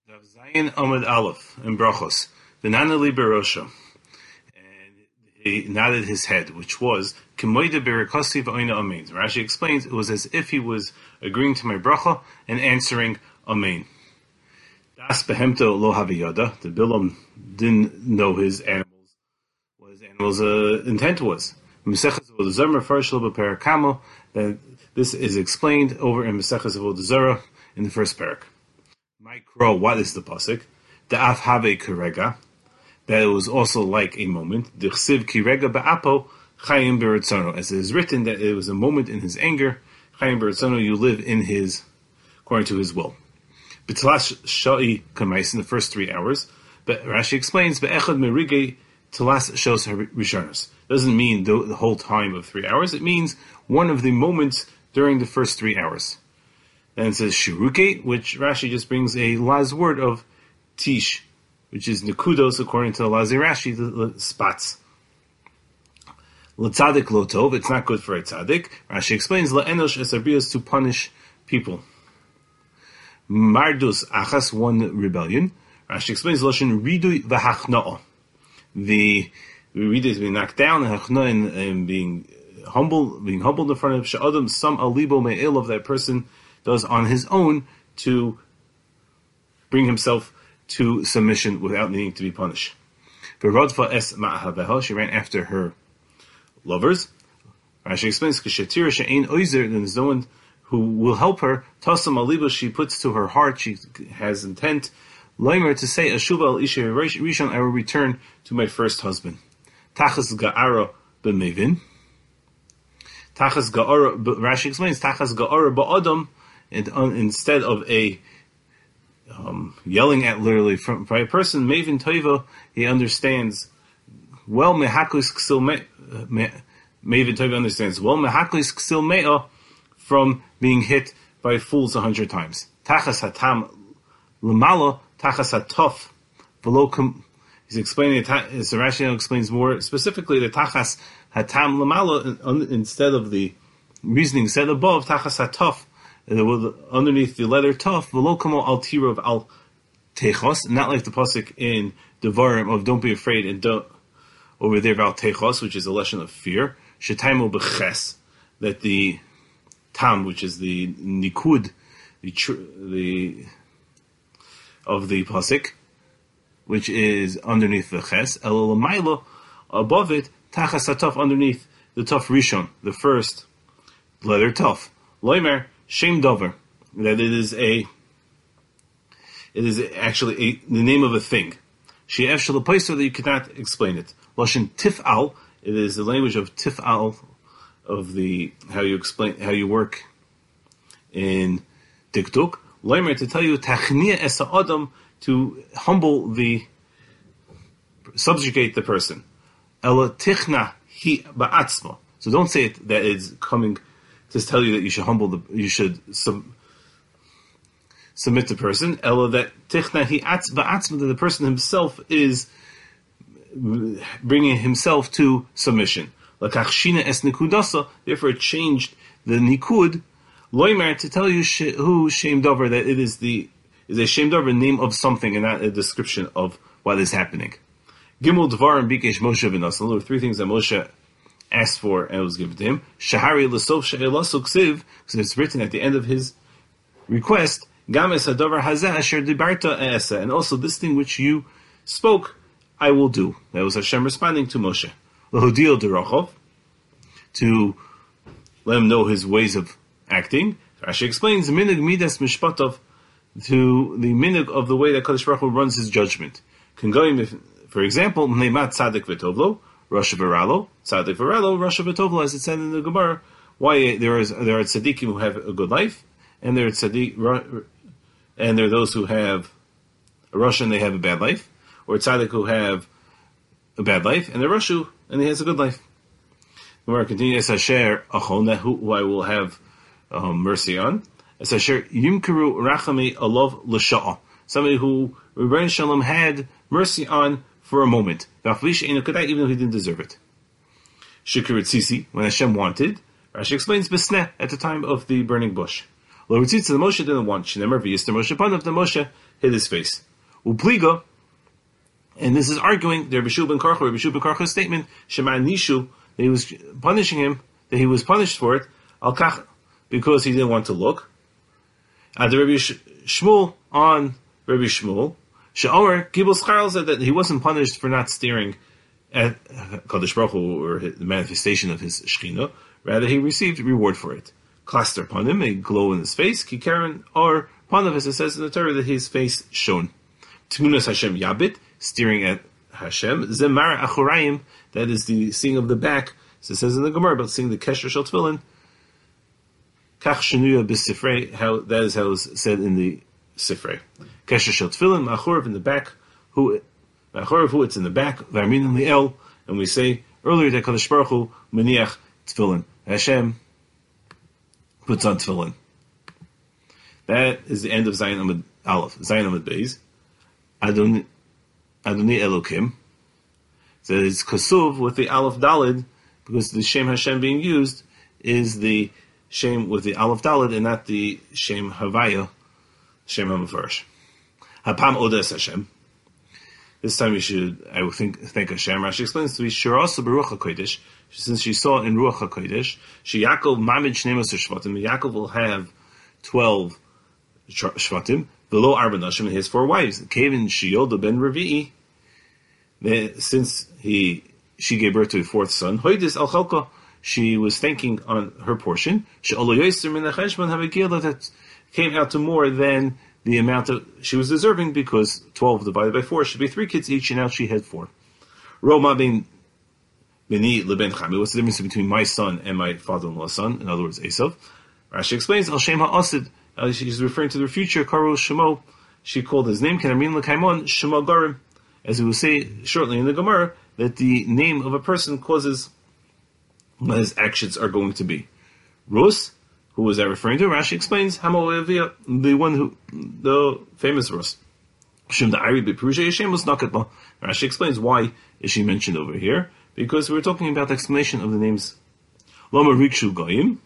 Dav Zayin Amud Aleph in Brachos, V'nana li berosha, and he nodded his head, which was K'moida berakasi v'oina amen. Rashi explains it was as if he was agreeing to my bracha and answering amen. Das behemto lo haviyada. The Bilam didn't know his animals, what his animals' intent was. Mesechus Avodah Zarah first shel b'perak. That this is explained over in Mesechus Avodah Zarah in the first parak. Micro, what is the pasuk? Da'af have kirega. That it was also like a moment. D'chsiv kirega ba'apo chayim beretzono. As it is written that it was a moment in his anger. Chayim beretzono, you live in his, according to his will. B'tlash sha'i kamais, in the first 3 hours. But Rashi explains, be'echad merige tlas shos rishonos. Doesn't mean the whole time of 3 hours. It means one of the moments during the first 3 hours. Then it says shiruke, which Rashi just brings a laz word of tish, which is nekudos according to Lazi Rashi, the spots. L'tzadik lo tov, it's not good for a tzadik. Rashi explains la'enosh esarbios, to punish people. Mardus achas, one rebellion. Rashi explains loshin ridui v'hachna'ah. The ridui is being knocked down, and hachna'ah and being humbled in front of she'adam some alibo me'el, of that person does on his own to bring himself to submission without needing to be punished. V'rodfa es ma'ahaveha, she ran after her lovers. Rashi explains, K'shetira she'ein oizer, then there's no one who will help her. Tasam aliba, she puts to her heart, she has intent, Loimer, to say, Ashuva al isha rishon, I will return to my first husband. Tachas ga'ara b'mevin. Tachas ga'ara, Rashi explains, Tachas ga'ara ba'adam, and instead of a yelling at literally by a person, Mevin Toiva, he understands well. Mehaklis ksil Mevin Toiva understands well. Mehaklis ksil mea, from being hit by fools 100 times. Tachas hatam lamala, tachas hatof v'lo. He's explaining it. So Rashi explains more specifically that tachas hatam lamala, instead of the reasoning said above, tachas hatof, underneath the letter Tov, v'lo al tirov al techos, not like the pasuk in Devarim of don't be afraid, and don't over there about techos, which is a lesson of fear. Shetaimu b'ches, that the tam, which is the nikud, the of the pasuk, which is underneath the ches, el l'maylo, above it, tachas hatov, underneath the tov rishon, the first letter Tov. Loimer Shem Dover, that it is actually the name of a thing. She'ef shalapoiso, that you cannot explain it. Loshin tif'al, it is the language of tif'al, of the how you work in diktuk. Loimer, to tell you tachnia es ha'adam, to subjugate the person. Ela tichna hi ba'atzma. So don't say it that it's coming to tell you that you should submit the person. Ella, that tichna hi ba'atzma, that the person himself is bringing himself to submission. Lakach shina es nikudasa, therefore it changed the nikud. Loimer, to tell you who shem dover, that it is a shem dover, name of something and not a description of what is happening. Gimel dvarim bikesh Moshe v'nasa. There were 3 things that Moshe asked for and it was given to him. Shahari l'sof she'elasu ksiv, because it's written at the end of his request, Games hadavar hazeh asher dibarta e'esa, and also this thing which you spoke, I will do. That was Hashem responding to Moshe. L'hodil derachov, to let him know his ways of acting. Rashi explains, minig midas mishpatov, to the minig of the way that Kadosh Baruch Hu runs his judgment. For example, Mneimat tzadik v'tovlo, Rasha Varalo, Tzadik Varalo, Rasha V'tovlo, as it said in the Gemara. Why there are tzaddikim who have a good life, and there are those who have a Rasha and they have a bad life, or tzaddik who have a bad life, and they're Rashu and he has a good life. Gemara continues, as Asher Achon, who I will have mercy on, as Asher Yimkaru Rachami Alav L'Sha'a, somebody who Rebbeinu Shalom had mercy on for a moment, even though he didn't deserve it. Shikar Tzisi, when Hashem wanted, Rashi explains, Besneh, at the time of the burning bush. Lo Ritzitza, the Moshe didn't want. Shnemer v'yister Moshe panav, the Moshe hid his face. Upliga, and this is arguing the Rabbi Shua ben Karcha's statement, Shema Nishu, that he was punishing him, that he was punished for it, al kach, because he didn't want to look. The Rabbi Shmuel on Rabbi Shmuel, She'omer Gibel Schar said that he wasn't punished for not staring at Kadosh Baruch Hu or the manifestation of his Shechina. Rather, he received reward for it. Cluster upon him, a glow in his face, Kikaren or Panav, as it says in the Torah, that his face shone. Tmunas Hashem Yabit, staring at Hashem. Zemar Achorayim, that is the seeing of the back, as it says in the Gemara about seeing the Kesher Shel Tefillin. Kach Shenuya B'Sifrei, how that is how it's said in the Sifrei. Kesher Shel Tefillin, Ma'achorv in the back, Ma'achorv who it's in the back, V'Armin in the El, and we say earlier that Kadosh Baruch Hu Meniach Tefillin. Hashem puts on Tefillin. That is the end of Zayin Amud Aleph. Zayin Amud Beis. Adoni Elokim. So it's Kasuv with the Aleph Dalid, because the Shem Hashem being used is the Shem with the Aleph Dalid and not the Shem Havaya, Shem HaMefarish. Hapam Odes Hashem. This time we should, I would think, thank Hashem. Rashi explains to be Shirasa Baruch HaKodesh, since she saw in Ruach HaKodesh, she Yaakov Mamid Shnemas Shvatim, Yaakov will have 12 Shvatim, below Arba Nashim, and he has 4 wives. Kevin Shiyoda ben Revi'i, since she gave birth to a 4th son, Hoydis Al Chalka, she was thanking on her portion, She'olo Yoyser Min HaCheshbon HaVegila, that came out to more than the amount of she was deserving, because 12 divided by 4 should be 3 kids each, and now she had 4. Roma bin Beni leben Chami. What's the difference between my son and my father-in-law's son? In other words, Esav. Rashi explains, Al Shem HaAsid, she's referring to the future, Karo Shemo, she called his name, Kenamin L'Kaimon, Shemo Garim. As we will say shortly in the Gemara, that the name of a person causes what his actions are going to be. Rus, who was that referring to? Rashi explains, Hamo the famous Rus. Shem Da'ari B'Perusha Yeshem was Nakatba. Rashi explains why is she mentioned over here, because we're talking about the explanation of the names Lama Rikshu Goyim.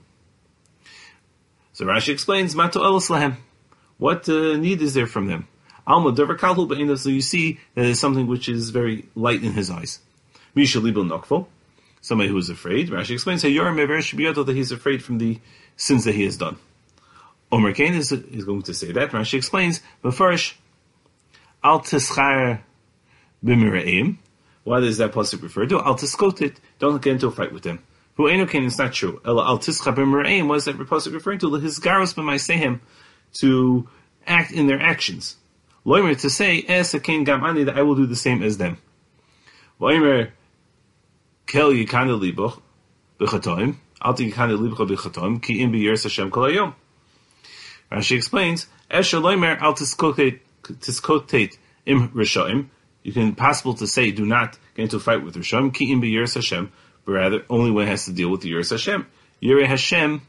So Rashi explains, Mato Elos Lahem. What need is there from them? Alma Dover Kalhu Ba'ina, so you see that it's something which is very light in his eyes. Misha Libel Nokfo, somebody who is afraid. Rashi explains, Hayor Mever Shibiyado, that he's afraid from the sins that he has done. Omer Kain is going to say that. Rashi explains, Mefarish Al Tischar B'Miraim. What does that pasuk refer to? Al Tiskotit, don't get into a fight with them. Who Enokain is not true. Al Tischar B'Miraim, what is that pasuk referring to? His Garos B'Maisehem, to act in their actions. Loimer, to say, Es Akain Gamani, that I will do the same as them. Loimer Kel Yikana Libuch B'Chatoim, Alti Yikana Libuch B'Chatoim, Ki Im B'Yeres Hashem Kol Hayom. Rashi explains, Esher Loimer Al Tiskotet Im Rishaim. You can possible to say, do not get into a fight with Rishaim, Ki Im B'Yeres Hashem, but rather only one has to deal with the Yeres Hashem. Yere Hashem,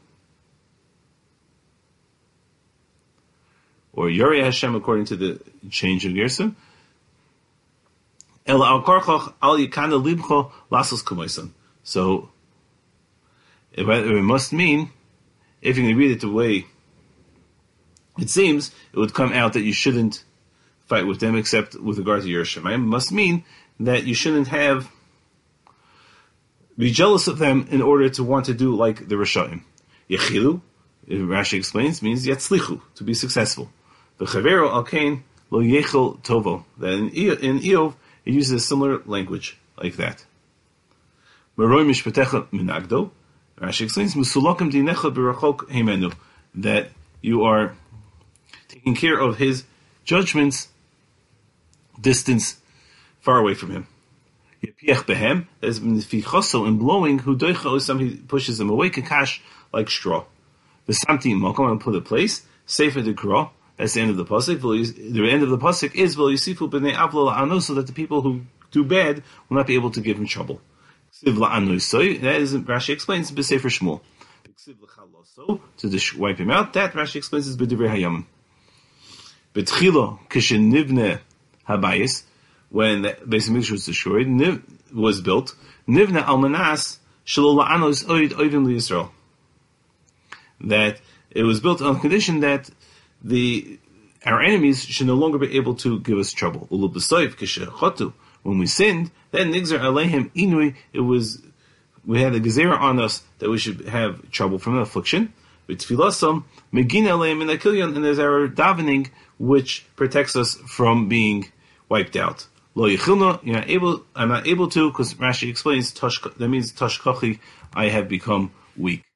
or Yere Hashem according to the change of Gerson. El al karchach al yikana libcho lasos kumayson. So it must mean, if you can read it the way it seems, it would come out that you shouldn't fight with them except with regard to Yerushalayim. It must mean that you shouldn't be jealous of them in order to want to do like the Rishaim. Yechilu, Rashi explains, means yatzlichu, to be successful. The Chavero al kain lo yechel tovo. That in Eov, it uses a similar language like that. Maroi mishpatecha minagdo. Rashi explains, musulakim dinecha b'rachok heimenu, that you are taking care of his judgments distance far away from him. Yepiach behem, as fichoso in blowing, hu doicha, somebody pushes him away, kakash, like straw. V'samti mokom, and put a place, sefer dekra. That's the end of the pasuk. The end of the pasuk is V'lo Yisifu b'nei avlo la'ano, so that the people who do bad will not be able to give him trouble. Ksiv la'anoisoi, that is, Rashi explains, b'sefer Shmuel. Ksiv l'chaloso, to wipe him out, that Rashi explains is b'divrei hayamim. B'tchilo, kishenivne habayis, when the Beis Hamikdash was destroyed, was built, nivne almanas, shelo la'anos oid oivim liYisrael. That it was built on the condition that our enemies should no longer be able to give us trouble. When we sinned, then nigzer aleihem inui, we had a gezerah on us that we should have trouble from affliction. With tfilasam, megin aleim in akilyon, and there's our davening which protects us from being wiped out. Lo yichilna, I'm not able to, because Rashi explains, that means tashkachi, I have become weak.